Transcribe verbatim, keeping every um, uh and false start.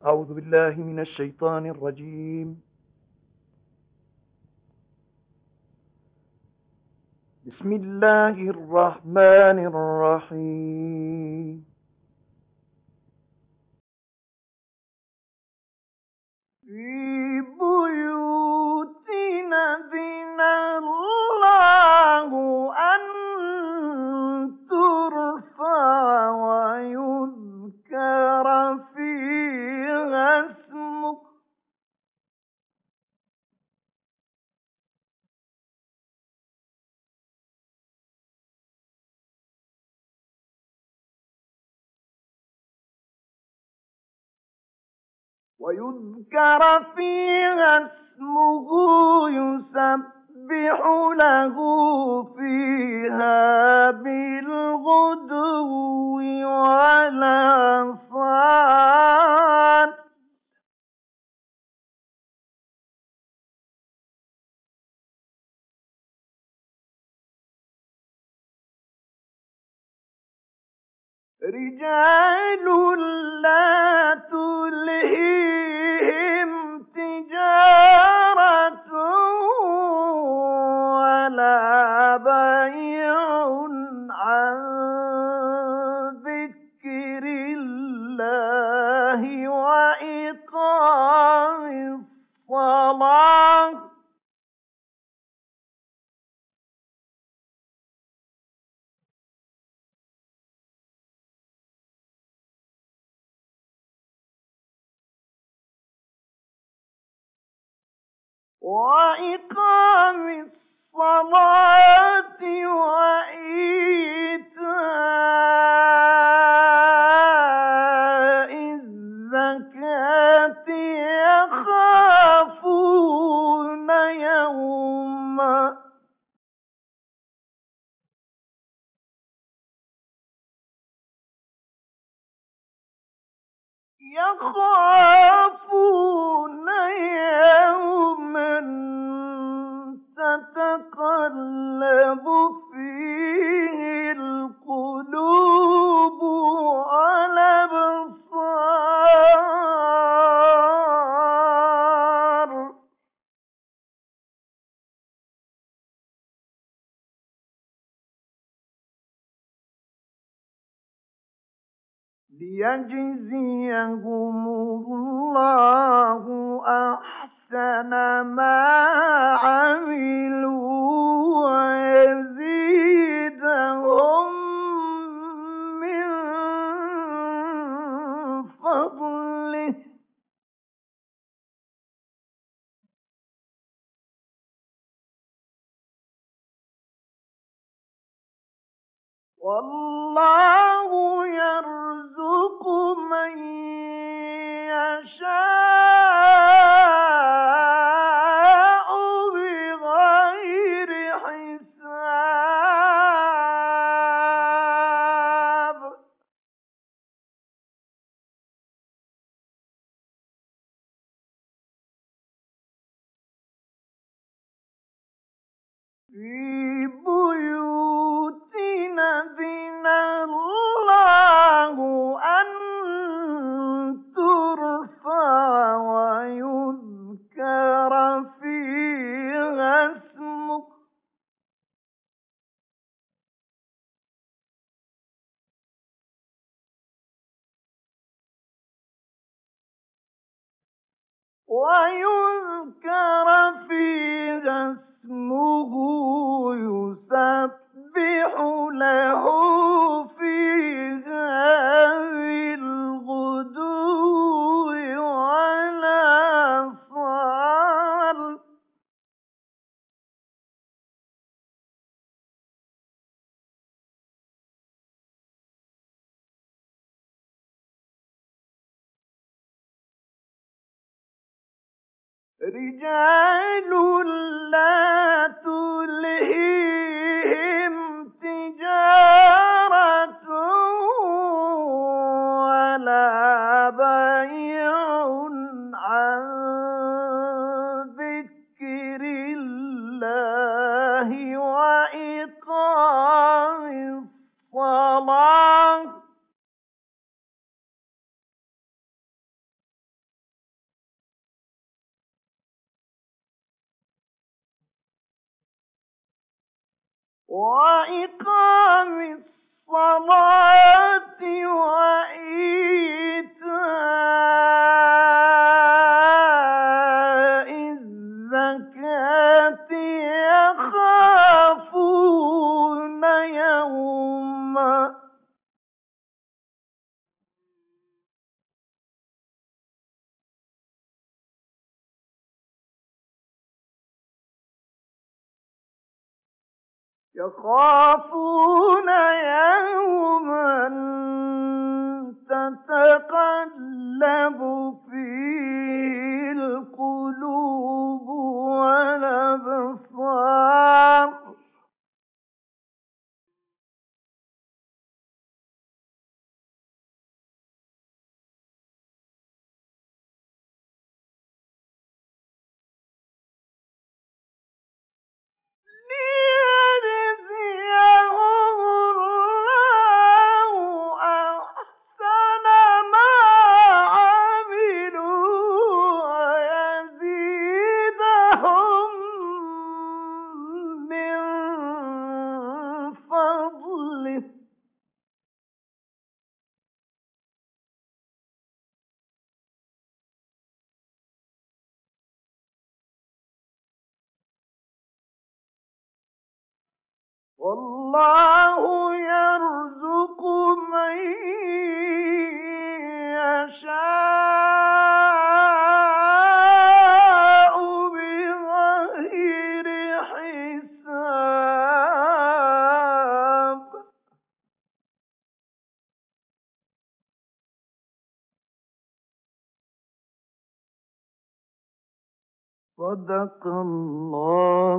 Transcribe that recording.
أعوذ بالله من الشيطان الرجيم. بسم الله الرحمن الرحيم. في بيوت أذن الله أن ترفع ويذكر فيها اسمه ويذكر فيها اسمه يسبح له فيها بالغدو والآصال رجال لا تلهيهم تجارة ولا بيع عن ذكر الله وإقام الصلاة وإقام الصلاة وإيتاء الزكاة يخافون يوما يخافون يوما تتقلب فيه القلوب والأبصار ليجزيهم الله أحسن ما عملوا ويزيدهم من فضله والله يرزق من يشاء بغير حساب في بيوت أذن الله أن ترفع ويذكر فيها اسمه ويذكر فيها اسمه يسبح له فيها بالغدو والآصال رجال لا تلهيهم تجارة ولا بيع عن ذكر الله وإقام الصلاة وَإِقَامِ الصَّلَاةِ وَإِيتَاءِ الزَّكَاةِ يَخَافُونَ يَوْمًا يَخَافُونَ يَوْمًا تَتَقَلَّبُ فِيهِ الْقُلُوبُ وَالْأَبْصَارُ لِيَجْزِيَهُمُ اللَّهُ أَحْسَنَ مَا عَمِلُوا وَيَزِيدَهُم مِّن فَضْلِهِ ۚ وَاللَّهُ يَرْزُقُ مَن يَشَاءُ بِغَيْرِ حِسَابٍ صدق الله